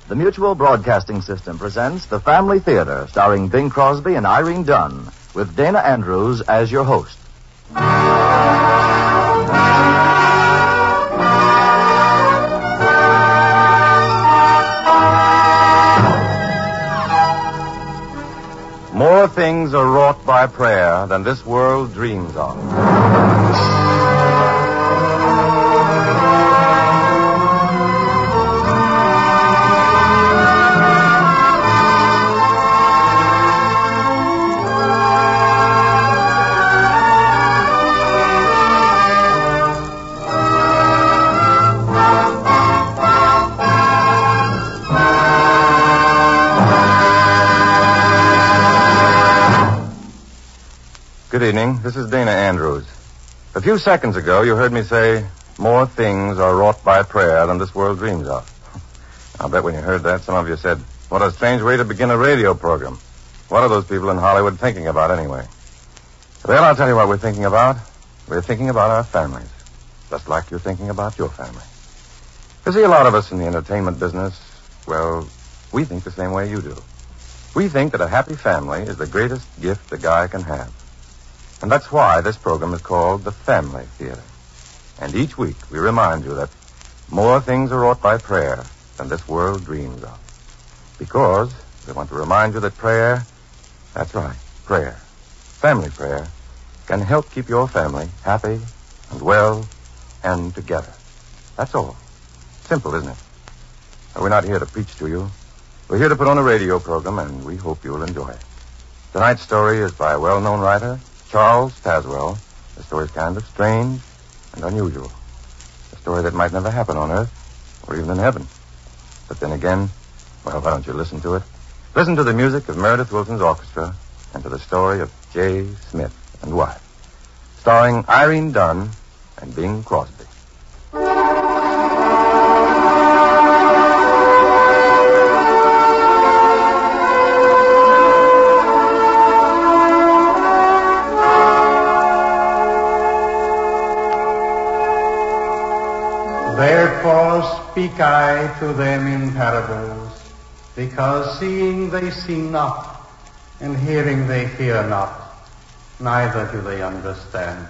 The Mutual Broadcasting System presents The Family Theater, starring Bing Crosby and Irene Dunn, with Dana Andrews as your host. More things are wrought by prayer than this world dreams of. Good evening. This is Dana Andrews. A few seconds ago, you heard me say, more things are wrought by prayer than this world dreams of. I'll bet when you heard that, some of you said, what a strange way to begin a radio program. What are those people in Hollywood thinking about anyway? Well, I'll tell you what we're thinking about. We're thinking about our families, just like you're thinking about your family. You see, a lot of us in the entertainment business, well, we think the same way you do. We think that a happy family is the greatest gift a guy can have. And that's why this program is called The Family Theater. And each week we remind you that more things are wrought by prayer than this world dreams of. Because we want to remind you that prayer, that's right, prayer, family prayer, can help keep your family happy and well and together. That's all. Simple, isn't it? But we're not here to preach to you. We're here to put on a radio program, and we hope you'll enjoy it. Tonight's story is by a well-known writer, Charles Tazewell. The story's kind of strange and unusual. A story that might never happen on Earth or even in heaven. But then again, well, why don't you listen to it? Listen to the music of Meredith Wilson's orchestra and to the story of J. Smith and wife, starring Irene Dunn and Bing Crosby. Therefore speak I to them in parables, because seeing they see not, and hearing they hear not, neither do they understand.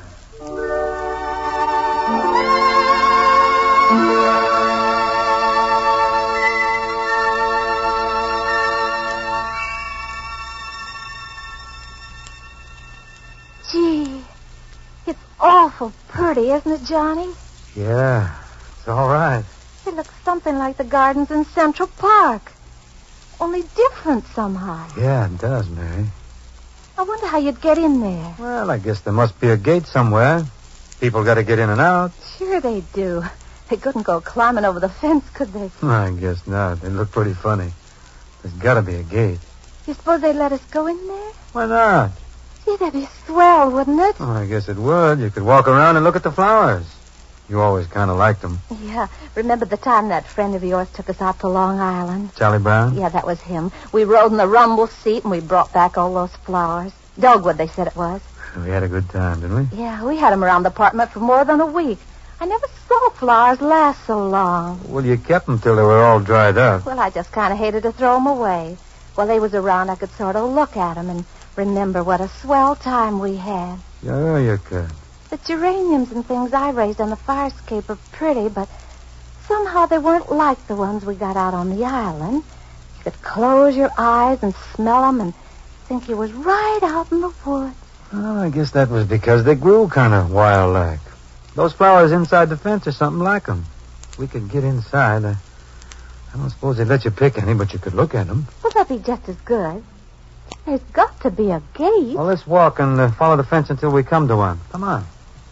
Gee, it's awful pretty, isn't it, Johnny? Yeah. It's all right. It looks something like the gardens in Central Park. Only different somehow. Yeah, it does, Mary. I wonder how you'd get in there. Well, I guess there must be a gate somewhere. People got to get in and out. Sure they do. They couldn't go climbing over the fence, could they? I guess not. They look pretty funny. There's got to be a gate. You suppose they'd let us go in there? Why not? Gee, that'd be swell, wouldn't it? Oh, I guess it would. You could walk around and look at the flowers. You always kind of liked them. Yeah. Remember the time that friend of yours took us out to Long Island? Charlie Brown? Yeah, that was him. We rode in the rumble seat and we brought back all those flowers. Dogwood, they said it was. We had a good time, didn't we? Yeah, we had them around the apartment for more than a week. I never saw flowers last so long. Well, you kept them till they were all dried up. Well, I just kind of hated to throw them away. While they was around, I could sort of look at them and remember what a swell time we had. Yeah, you could. The geraniums and things I raised on the fire escape are pretty, but somehow they weren't like the ones we got out on the island. You could close your eyes and smell them and think you was right out in the woods. Well, I guess that was because they grew kind of wild-like. Those flowers inside the fence are something like them. We could get inside. I don't suppose they'd let you pick any, but you could look at them. Well, that'd be just as good. There's got to be a gate. Well, let's walk and follow the fence until we come to one. Come on.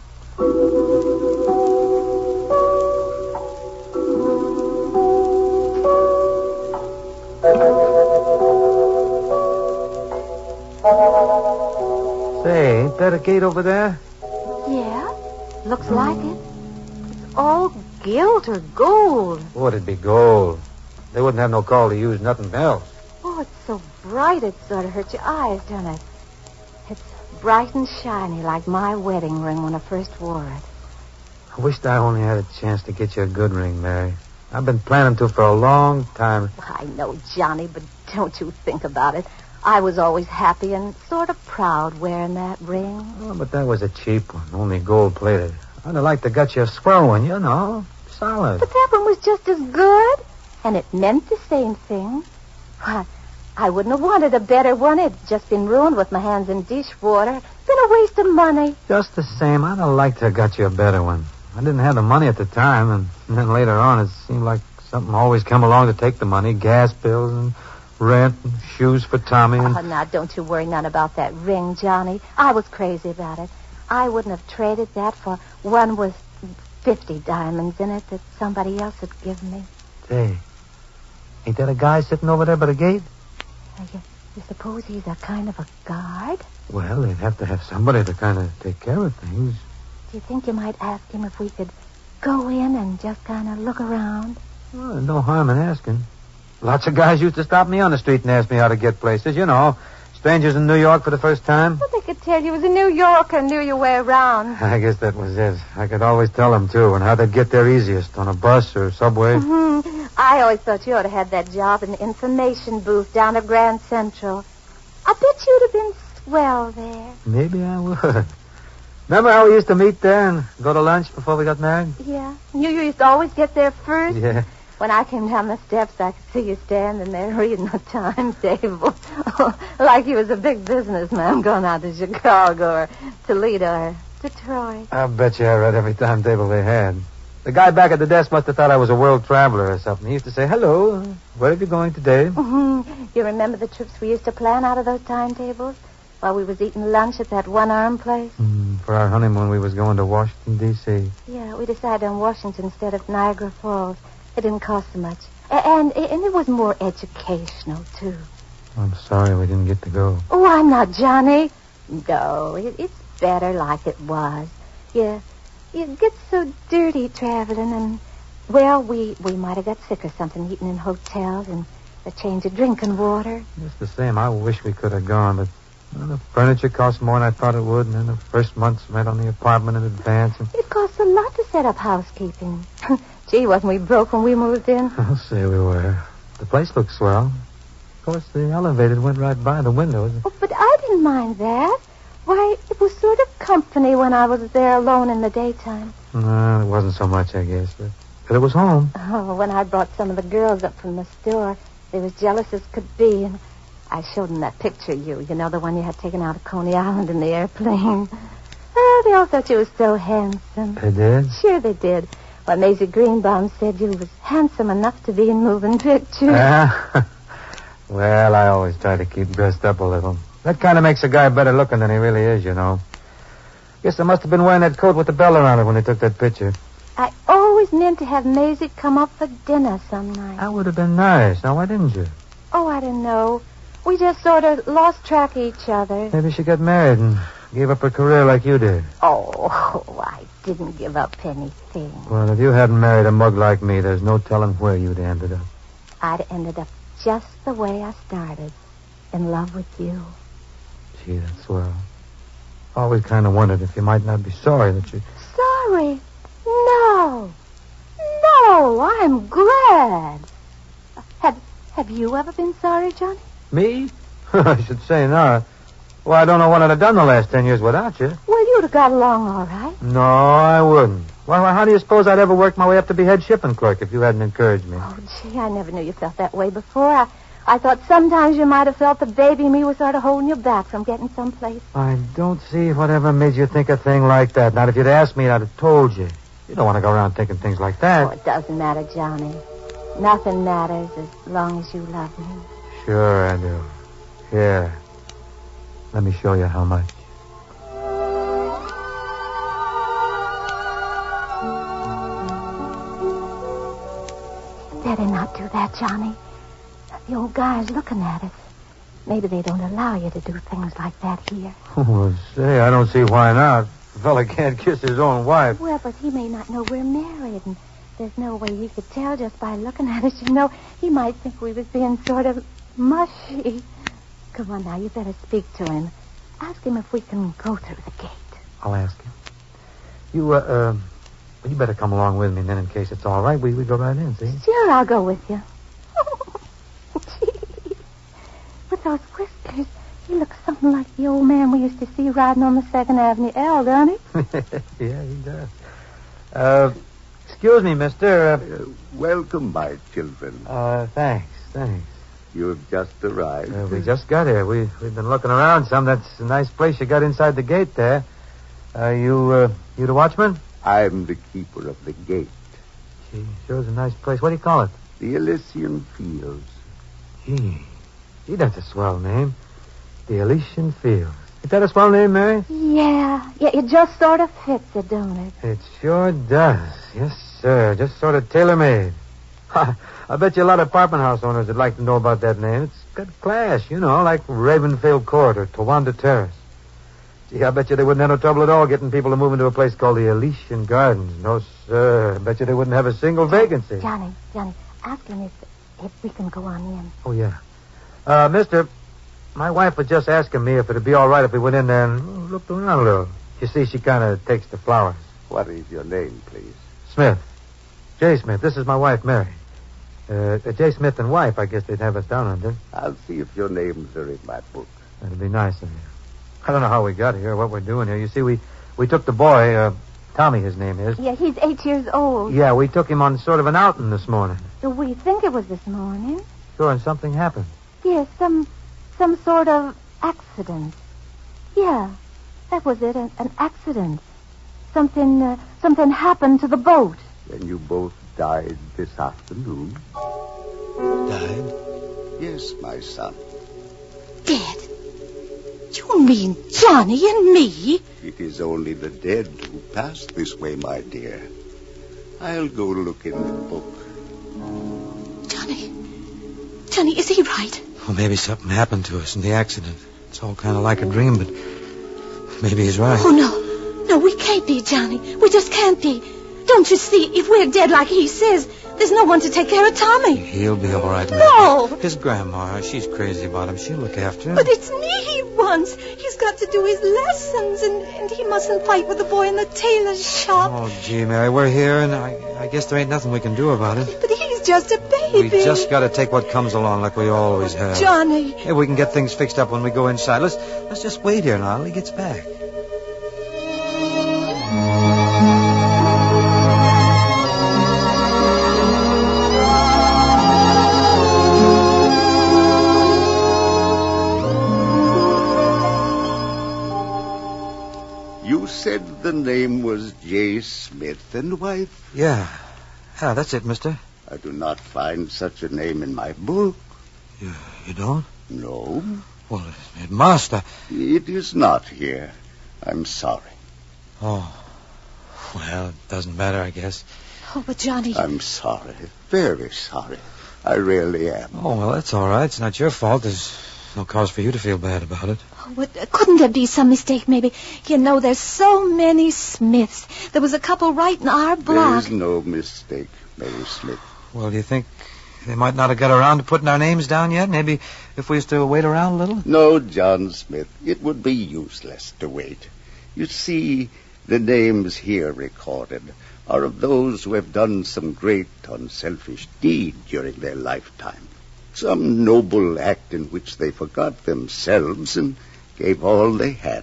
Say, ain't that a gate over there? Yeah, looks like it. It's all gilt or gold. Oh, it'd be gold. They wouldn't have no call to use nothing else. Oh, it's so bright it sort of hurts your eyes, doesn't it? It's bright and shiny like my wedding ring when I first wore it. I wished I only had a chance to get you a good ring, Mary. I've been planning to for a long time. I know, Johnny, but don't you think about it. I was always happy and sort of proud wearing that ring. Oh, but that was a cheap one, only gold-plated. I'd have liked to get you a swell one, you know. Solid. But that one was just as good, and it meant the same thing. Why, I wouldn't have wanted a better one. It'd just been ruined with my hands in dishwater. Been a waste of money. Just the same, I'd have liked to have got you a better one. I didn't have the money at the time, and then later on it seemed like something always come along to take the money. Gas bills and rent and shoes for Tommy. And... Oh, now, don't you worry none about that ring, Johnny. I was crazy about it. I wouldn't have traded that for one with 50 diamonds in it that somebody else had given me. Say, ain't that a guy sitting over there by the gate? You suppose he's a kind of a guard? Well, they'd have to have somebody to kind of take care of things. Do you think you might ask him if we could go in and just kind of look around? Well, there's no harm in asking. Lots of guys used to stop me on the street and ask me how to get places. You know, strangers in New York for the first time. Well, they could tell you was a New Yorker and knew your way around. I guess that was it. I could always tell them, too, and how they'd get there easiest, on a bus or subway. Mm-hmm. I always thought you ought to have that job in the information booth down at Grand Central. I bet you'd have been swell there. Maybe I would. Remember how we used to meet there and go to lunch before we got married? Yeah. You used to always get there first? Yeah. When I came down the steps, I could see you standing there reading the timetable. Like you was a big businessman going out to Chicago or Toledo or Detroit. I bet you I read every timetable they had. The guy back at the desk must have thought I was a world traveler or something. He used to say, "Hello, where are you going today?" Mm-hmm. You remember the trips we used to plan out of those timetables? While we was eating lunch at that one-arm place? For our honeymoon, we was going to Washington, D.C. Yeah, we decided on Washington instead of Niagara Falls. It didn't cost so much. And it was more educational, too. I'm sorry we didn't get to go. Oh, I'm not, Johnny. No, it's better like it was. You get so dirty traveling, and, well, we might have got sick or something eating in hotels and a change of drinking water. Just the same, I wish we could have gone, but the furniture cost more than I thought it would, and then the first month's rent on the apartment in advance. And... It costs a lot to set up housekeeping. Gee, wasn't we broke when we moved in? I'll say we were. The place looked swell. Of course, the elevator went right by the windows. Oh, but I didn't mind that. Why, it was sort of company when I was there alone in the daytime. No, it wasn't so much, I guess, but it was home. Oh, when I brought some of the girls up from the store, they was jealous as could be, and I showed them that picture of you know, the one you had taken out of Coney Island in the airplane. Oh, they all thought you were so handsome. They did? Sure they did. Why, Maisie Greenbaum said you was handsome enough to be in moving pictures. Well, I always try to keep dressed up a little. That kind of makes a guy better looking than he really is, you know. Guess I must have been wearing that coat with the bell around it when they took that picture. I always meant to have Maisie come up for dinner some night. That would have been nice. Now, why didn't you? Oh, I don't know. We just sort of lost track of each other. Maybe she got married and gave up her career like you did. Oh, I didn't give up anything. Well, if you hadn't married a mug like me, there's no telling where you'd ended up. I'd ended up just the way I started, in love with you. Gee, that's swell. Always kind of wondered if you might not be sorry that you... Sorry? No. No, I'm glad. Have you ever been sorry, Johnny? Me? I should say not. Well, I don't know what I'd have done the last 10 years without you. Well, you'd have got along all right. No, I wouldn't. Well, how do you suppose I'd ever work my way up to be head shipping clerk if you hadn't encouraged me? Oh, gee, I never knew you felt that way before. I thought sometimes you might have felt the baby and me was sort of holding you back from getting someplace. I don't see whatever made you think a thing like that. Not if you'd asked me, I'd have told you. You don't want to go around thinking things like that. Oh, it doesn't matter, Johnny. Nothing matters as long as you love me. Sure I do. Here. Let me show you how much. Better not do that, Johnny. The old guy's looking at us. Maybe they don't allow you to do things like that here. Oh, say, I don't see why not. A fella can't kiss his own wife. Well, but he may not know we're married, and there's no way he could tell just by looking at us. You know, he might think we was being sort of mushy. Come on now, you better speak to him. Ask him if we can go through the gate. I'll ask him. You Well, you better come along with me, then, in case it's all right. We go right in, see? Sure, I'll go with you. Gee. With those whiskers, he looks something like the old man we used to see riding on the 2nd Avenue L, don't he? Yeah, he does. Excuse me, mister. Welcome, my children. Thanks. You've just arrived. We just got here. We've been looking around some. That's a nice place you got inside the gate there. You the watchman? I'm the keeper of the gate. Gee, sure is a nice place. What do you call it? The Elysian Fields. Gee, that's a swell name. The Elysian Fields. Is that a swell name, Mary? Yeah, it just sort of fits it, don't it? It sure does. Yes, sir. Just sort of tailor-made. I bet you a lot of apartment house owners would like to know about that name. It's got class, like Ravenfield Court or Towanda Terrace. Gee, I bet you they wouldn't have no trouble at all getting people to move into a place called the Elysian Gardens. No, sir. I bet you they wouldn't have a single vacancy. Johnny, ask him if we can go on in. Oh, yeah. Mister, my wife was just asking me if it'd be all right if we went in there and looked around a little. You see, she kind of takes the flowers. What is your name, please? Smith. J. Smith. This is my wife, Mary. J. Smith and wife, I guess they'd have us down under. I'll see if your names are in my book. That'd be nice of you. I don't know how we got here, what we're doing here. You see, we took the boy, Tommy his name is. Yeah, he's 8 years old. Yeah, we took him on sort of an outing this morning. Do we think it was this morning? Sure, and something happened. Yes, some sort of accident. Yeah, that was it, an accident. Something happened to the boat. Then you both died this afternoon? Died? Yes, my son. Dead? You mean Johnny and me? It is only the dead who pass this way, my dear. I'll go look in the book. Johnny, is he right? Well, maybe something happened to us in the accident. It's all kind of like a dream, but maybe he's right. Oh, no, we can't be, Johnny. We just can't be. Don't you see, if we're dead like he says, there's no one to take care of Tommy. He'll be all right. No. His grandma, she's crazy about him. She'll look after him. But it's me he wants. He's got to do his lessons, and he mustn't fight with the boy in the tailor's shop. Oh, gee, Mary, we're here, and I guess there ain't nothing we can do about it. But he's just a baby. We just got to take what comes along like we always have. Johnny. Hey, we can get things fixed up when we go inside. Let's just wait here now till he gets back. You said the name was J. Smith and wife? Yeah, that's it, mister. I do not find such a name in my book. You don't? No. Well, it must. It is not here. I'm sorry. Oh. Well, it doesn't matter, I guess. Oh, but Johnny... I'm sorry. Very sorry. I really am. Oh, well, that's all right. It's not your fault. There's no cause for you to feel bad about it. Oh, but couldn't there be some mistake, maybe? There's so many Smiths. There was a couple right in our block. There's no mistake, Mary Smith. Well, do you think they might not have got around to putting our names down yet? Maybe if we used to wait around a little? No, John Smith. It would be useless to wait. You see, the names here recorded are of those who have done some great unselfish deed during their lifetime. Some noble act in which they forgot themselves and gave all they had.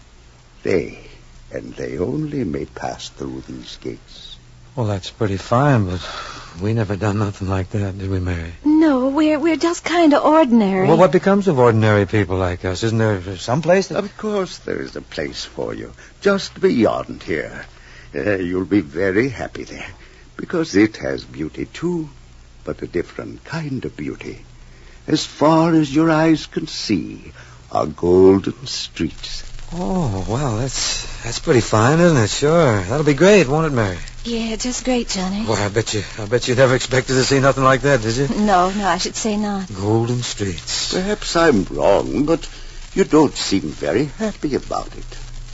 They, and they only, may pass through these gates. Well, that's pretty fine, but we never done nothing like that, did we, Mary? No, we're just kind of ordinary. Well, what becomes of ordinary people like us? Isn't there some place that... Of course there is a place for you, just beyond here. You'll be very happy there, because it has beauty too, but a different kind of beauty. As far as your eyes can see are golden streets. Oh, well, that's pretty fine, isn't it? Sure. That'll be great, won't it, Mary? Yeah, just great, Johnny. Well, I bet you never expected to see nothing like that, did you? No, I should say not. Golden streets. Perhaps I'm wrong, but you don't seem very happy about it.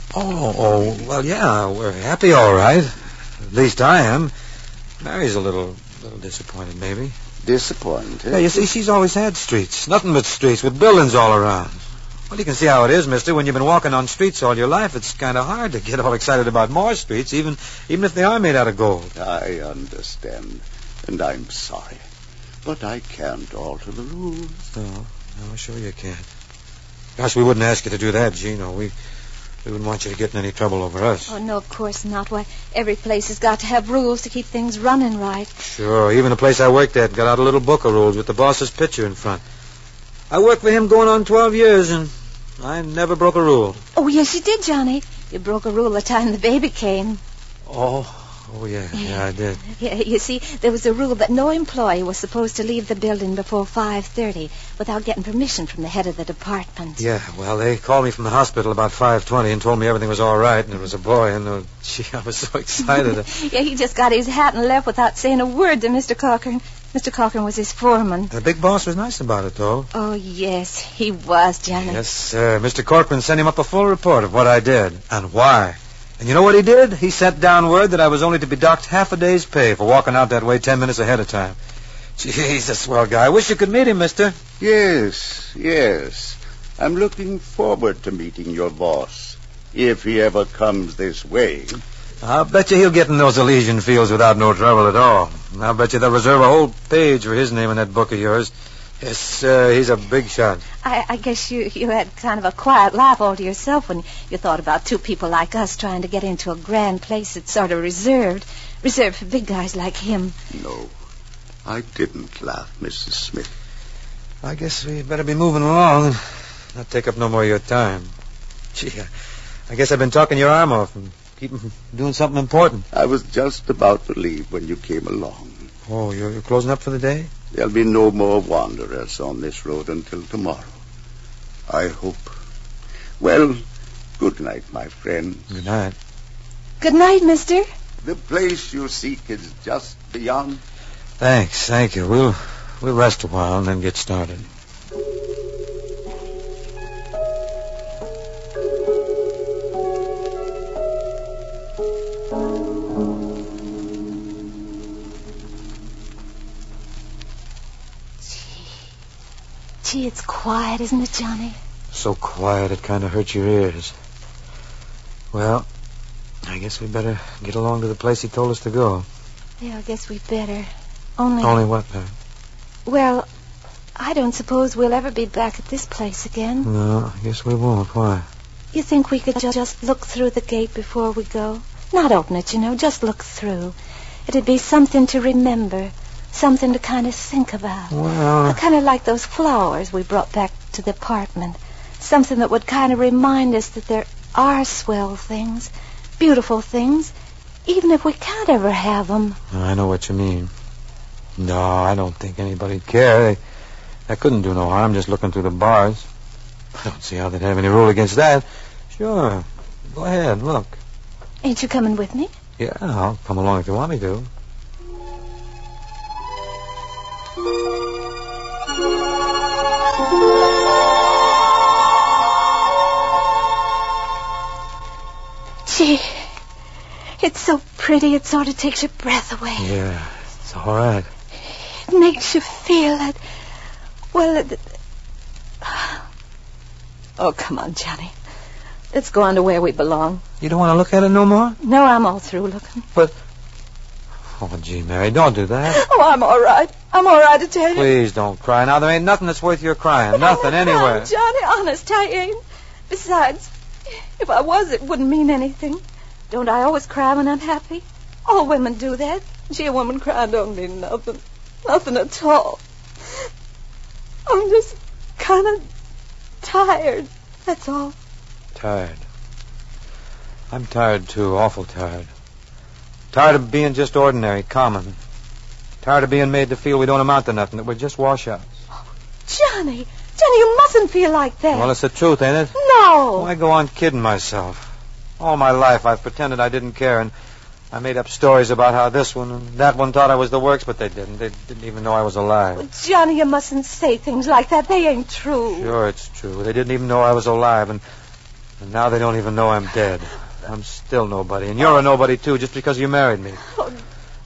Oh, well, yeah, we're happy, all right. At least I am. Mary's a little disappointed, maybe. Disappointed? Yeah, you see, she's always had streets. Nothing but streets with buildings all around. Well, you can see how it is, mister. When you've been walking on streets all your life, it's kind of hard to get all excited about more streets, even if they are made out of gold. I understand, and I'm sorry. But I can't alter the rules. No, sure you can't. Gosh, we wouldn't ask you to do that, Gino. We wouldn't want you to get in any trouble over us. Oh, no, of course not. Why, every place has got to have rules to keep things running right. Sure, even the place I worked at got out a little book of rules with the boss's picture in front. I worked for him going on 12 years, and I never broke a rule. Oh, yes, you did, Johnny. You broke a rule the time the baby came. Oh, yeah, I did. Yeah, you see, there was a rule that no employee was supposed to leave the building before 5:30 without getting permission from the head of the department. Yeah, well, they called me from the hospital about 5:20 and told me everything was all right, and it was a boy, and, gee, I was so excited. Yeah, he just got his hat and left without saying a word to Mr. Corcoran. Mr. Corcoran was his foreman. The big boss was nice about it, though. Oh, yes, he was, Johnny. Yes, sir. Mr. Corcoran sent him up a full report of what I did and why. And you know what he did? He sent down word that I was only to be docked half a day's pay for walking out that way 10 minutes ahead of time. Gee, he's a swell guy. I wish you could meet him, mister. Yes. I'm looking forward to meeting your boss, if he ever comes this way. I'll bet you he'll get in those Elysian fields without no trouble at all. I'll bet you they'll reserve a whole page for his name in that book of yours. Yes, sir, he's a big shot. I guess you had kind of a quiet laugh all to yourself when you thought about two people like us trying to get into a grand place that's sort of reserved for big guys like him. No, I didn't laugh, Mrs. Smith. I guess we better be moving along and not take up no more of your time. Gee, I guess I've been talking your arm off and keep doing something important. I was just about to leave when you came along. Oh, you're closing up for the day? There'll be no more wanderers on this road until tomorrow. I hope. Well, good night, my friend. Good night. Good night, mister. The place you seek is just beyond. Thanks, thank you. We'll rest a while and then get started. Gee, it's quiet, isn't it, Johnny? So quiet it kind of hurts your ears. Well, I guess we better get along to the place he told us to go. Yeah, I guess we better. Only what, Mary? Well, I don't suppose we'll ever be back at this place again. No, I guess we won't. Why? You think we could just look through the gate before we go? Not open it, just look through. It'd be something to remember. Something to kind of think about. Well, kind of like those flowers we brought back to the apartment. Something that would kind of remind us that there are swell things, beautiful things, even if we can't ever have them. I know what you mean. No, I don't think anybody'd care. They couldn't do no harm just looking through the bars. I don't see how they'd have any rule against that. Sure. Go ahead, look. Ain't you coming with me? Yeah, I'll come along if you want me to. Gee, it's so pretty it sort of takes your breath away. Yeah, it's all right. It makes you feel that, well, oh, come on, Johnny. Let's go on to where we belong. You don't want to look at it no more? No, I'm all through looking. But, oh, gee, Mary, don't do that. Oh, I'm all right. I'm all right, I tell you. Please don't cry. Now, there ain't nothing that's worth your crying. But Nothing I'm not anywhere. crying, Johnny, honest, I ain't. Besides, if I was, it wouldn't mean anything. Don't I always cry when I'm happy? All women do that. Gee, a woman crying don't mean nothing. Nothing at all. I'm just kind of tired, that's all. Tired. I'm tired, too. Awful tired. Tired of being just ordinary, common. Tired of being made to feel we don't amount to nothing, that we're just washouts. Johnny, you mustn't feel like that. Well, it's the truth, ain't it? No. Why go on kidding myself? All my life I've pretended I didn't care, and I made up stories about how this one and that one thought I was the works, but they didn't. They didn't even know I was alive. Well, Johnny, you mustn't say things like that. They ain't true. Sure, it's true. They didn't even know I was alive, and now they don't even know I'm dead. I'm still nobody, and you're a nobody, too, just because you married me. Oh.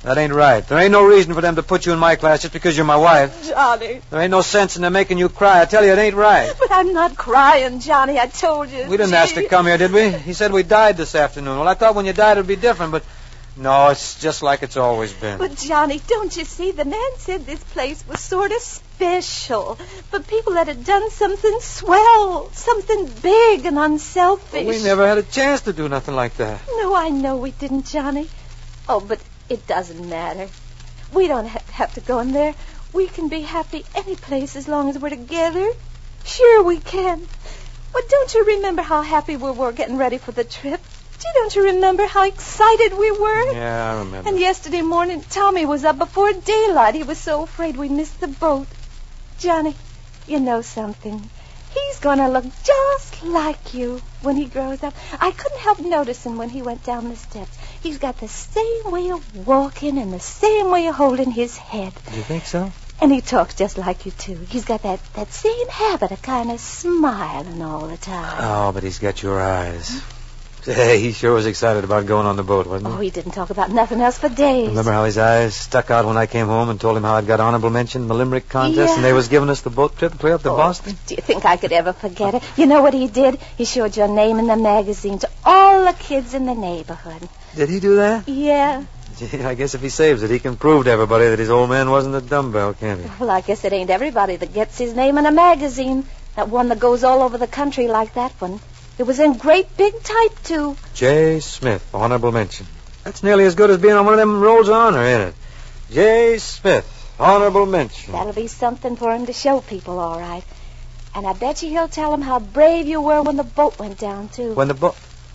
That ain't right. There ain't no reason for them to put you in my class just because you're my wife. Johnny. There ain't no sense in them making you cry. I tell you, it ain't right. But I'm not crying, Johnny. I told you. We didn't ask to come here, did we? He said we died this afternoon. Well, I thought when you died it would be different, but... No, it's just like it's always been. But, Johnny, don't you see? The man said this place was sort of special for people that had done something swell, something big and unselfish. Well, we never had a chance to do nothing like that. No, I know we didn't, Johnny. Oh, but it doesn't matter. We don't have to go in there. We can be happy any place as long as we're together. Sure we can. But don't you remember how happy we were getting ready for the trip? Don't you remember how excited we were? Yeah, I remember. And yesterday morning, Tommy was up before daylight. He was so afraid we'd miss the boat. Johnny, you know something. He's going to look just like you when he grows up. I couldn't help noticing when he went down the steps. He's got the same way of walking and the same way of holding his head. Do you think so? And he talks just like you, too. He's got that same habit of kind of smiling all the time. Oh, but he's got your eyes. Hey, he sure was excited about going on the boat, wasn't he? Oh, he didn't talk about nothing else for days. Remember how his eyes stuck out when I came home and told him how I'd got honorable mention in the Limerick contest and they was giving us the boat trip clear up to Boston? Do you think I could ever forget it? You know what he did? He showed your name in the magazine to all the kids in the neighborhood. Did he do that? Yeah. Gee, I guess if he saves it, he can prove to everybody that his old man wasn't a dumbbell, can't he? Well, I guess it ain't everybody that gets his name in a magazine. That one that goes all over the country like that one. It was in great big type, too. J. Smith, honorable mention. That's nearly as good as being on one of them rolls of honor, ain't it? J. Smith, honorable mention. That'll be something for him to show people, all right. And I bet you he'll tell them how brave you were when the boat went down, too. When the boat...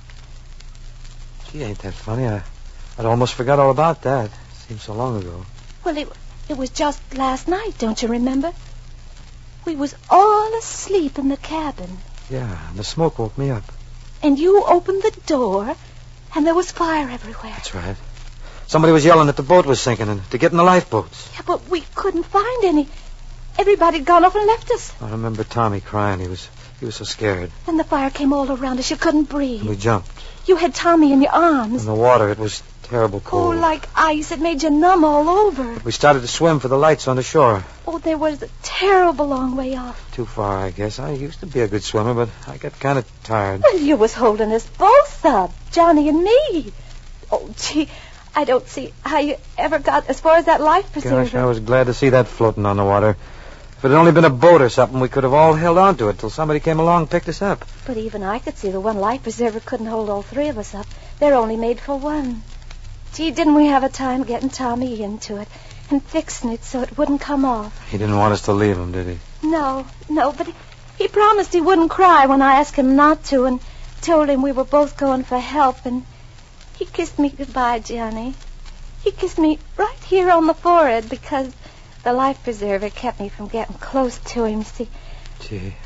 Gee, ain't that funny? I'd almost forgot all about that. Seems so long ago. Well, it was just last night, don't you remember? We was all asleep in the cabin. Yeah, and the smoke woke me up. And you opened the door, and there was fire everywhere. That's right. Somebody was yelling that the boat was sinking and to get in the lifeboats. Yeah, but we couldn't find any. Everybody had gone off and left us. I remember Tommy crying. He was so scared. Then the fire came all around us. You couldn't breathe. And we jumped. You had Tommy in your arms. In the water, it was terrible cold. Oh, like ice. It made you numb all over. We started to swim for the lights on the shore. Oh, there was a terrible long way off. Too far, I guess. I used to be a good swimmer, but I got kind of tired. Well, you was holding us both up, Johnny and me. Oh, gee, I don't see how you ever got as far as that life preserver. Gosh, I was glad to see that floating on the water. If it had only been a boat or something, we could have all held on to it till somebody came along and picked us up. But even I could see the one life preserver couldn't hold all three of us up. They're only made for one. Gee, didn't we have a time getting Tommy into it and fixing it so it wouldn't come off? He didn't want us to leave him, did he? No, but he promised he wouldn't cry when I asked him not to and told him we were both going for help, and he kissed me goodbye, Johnny. He kissed me right here on the forehead because the life preserver kept me from getting close to him, see. Gee,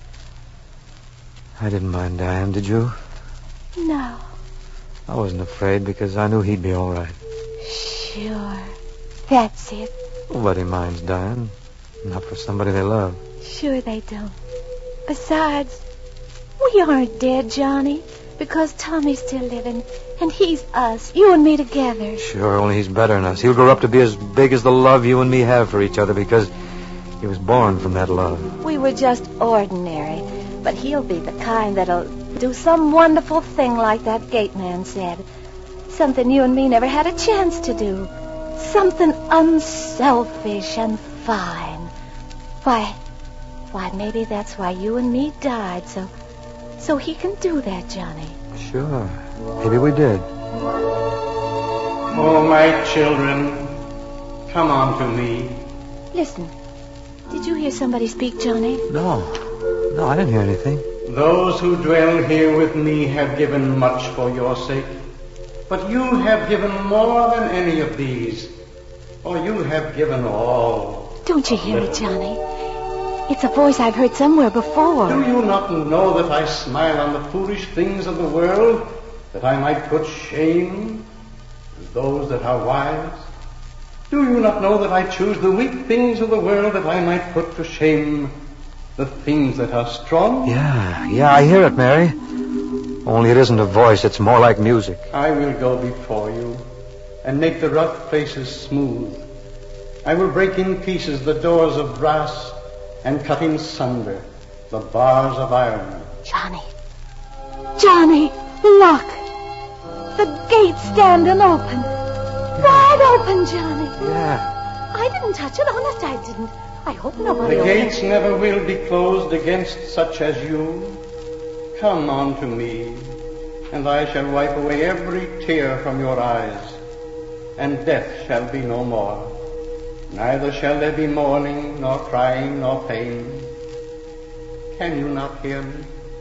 I didn't mind dying, did you? No. I wasn't afraid because I knew he'd be all right. Sure. That's it. Nobody minds dying. Not for somebody they love. Sure they don't. Besides, we aren't dead, Johnny, because Tommy's still living, and he's us, you and me together. Sure, only he's better than us. He'll grow up to be as big as the love you and me have for each other because he was born from that love. We were just ordinary, but he'll be the kind that'll do some wonderful thing like that gate man said. Something you and me never had a chance to do. Something unselfish and fine. Why, maybe that's why you and me died, so he can do that, Johnny. Sure. Maybe we did. Oh, my children, come on to me. Listen, did you hear somebody speak, Johnny? No, I didn't hear anything. Those who dwell here with me have given much for your sake, but you have given more than any of these, for you have given all. Don't you hear it, Johnny? It's a voice I've heard somewhere before. Do you not know that I smile on the foolish things of the world, that I might put shame to those that are wise? Do you not know that I choose the weak things of the world, that I might put to shame the things that are strong? Yeah, I hear it, Mary. Only it isn't a voice, it's more like music. I will go before you, and make the rough places smooth. I will break in pieces the doors of brass and cut in sunder the bars of iron. Johnny, look. The gate's standing open. Wide open, Johnny. Yeah. I didn't touch it. Honest, I didn't. I hope nobody The opened gates never will be closed against such as you. Come unto me, and I shall wipe away every tear from your eyes, and death shall be no more. Neither shall there be mourning, nor crying, nor pain. Can you not hear me?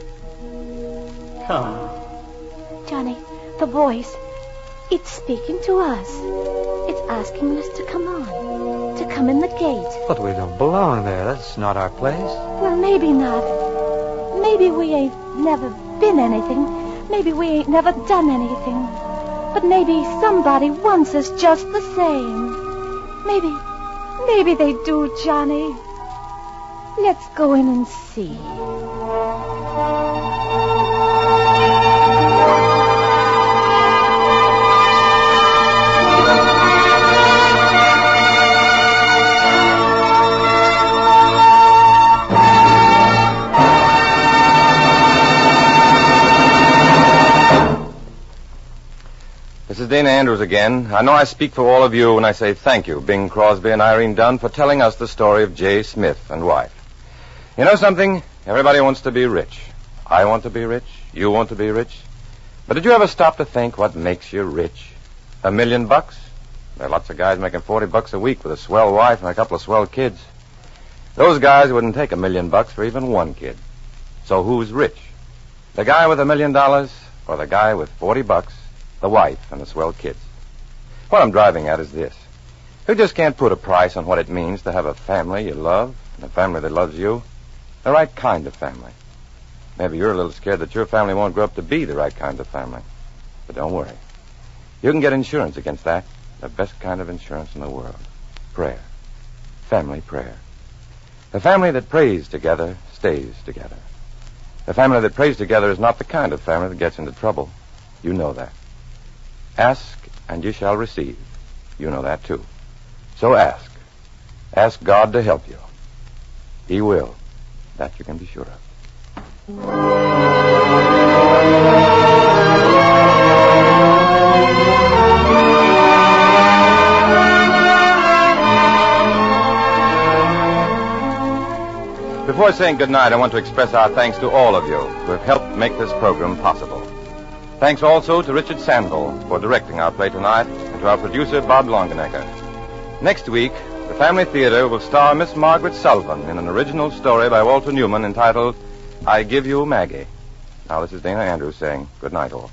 Come. Johnny, the voice, it's speaking to us. It's asking us to come on, to come in the gate. But we don't belong there. That's not our place. Well, maybe not. Maybe we ain't never been anything. Maybe we ain't never done anything. But maybe somebody wants us just the same. Maybe they do, Johnny. Let's go in and see. This is Dana Andrews again. I know I speak for all of you when I say thank you, Bing Crosby and Irene Dunn, for telling us the story of J. Smith and wife. You know something? Everybody wants to be rich. I want to be rich. You want to be rich. But did you ever stop to think what makes you rich? $1 million? There are lots of guys making $40 a week with a swell wife and a couple of swell kids. Those guys wouldn't take $1 million for even one kid. So who's rich? The guy with $1 million or the guy with $40, the wife and the swell kids? What I'm driving at is this. You just can't put a price on what it means to have a family you love and a family that loves you. The right kind of family. Maybe you're a little scared that your family won't grow up to be the right kind of family. But don't worry. You can get insurance against that. The best kind of insurance in the world. Prayer. Family prayer. The family that prays together stays together. The family that prays together is not the kind of family that gets into trouble. You know that. Ask and you shall receive. You know that too. So ask. Ask God to help you. He will. That you can be sure of. Before saying goodnight, I want to express our thanks to all of you who have helped make this program possible. Thanks also to Richard Sandville for directing our play tonight, and to our producer, Bob Longenegger. Next week, the Family Theater will star Miss Margaret Sullivan in an original story by Walter Newman entitled, I Give You Maggie. Now, this is Dana Andrews saying good night, all.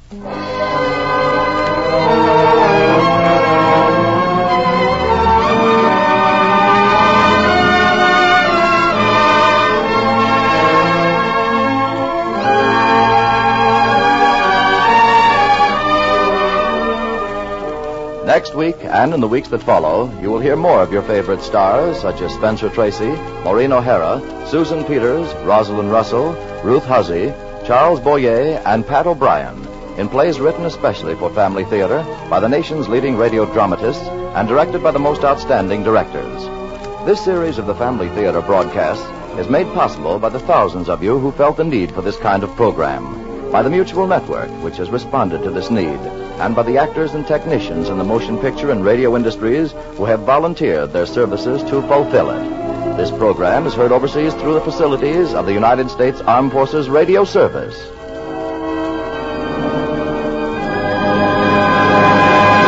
Next week, and in the weeks that follow, you will hear more of your favorite stars, such as Spencer Tracy, Maureen O'Hara, Susan Peters, Rosalind Russell, Ruth Huzzy, Charles Boyer, and Pat O'Brien, in plays written especially for family theater by the nation's leading radio dramatists and directed by the most outstanding directors. This series of the Family Theater broadcasts is made possible by the thousands of you who felt the need for this kind of program, by the Mutual Network, which has responded to this need, and by the actors and technicians in the motion picture and radio industries who have volunteered their services to fulfill it. This program is heard overseas through the facilities of the United States Armed Forces Radio Service.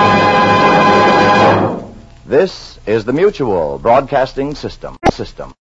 This is the Mutual Broadcasting System.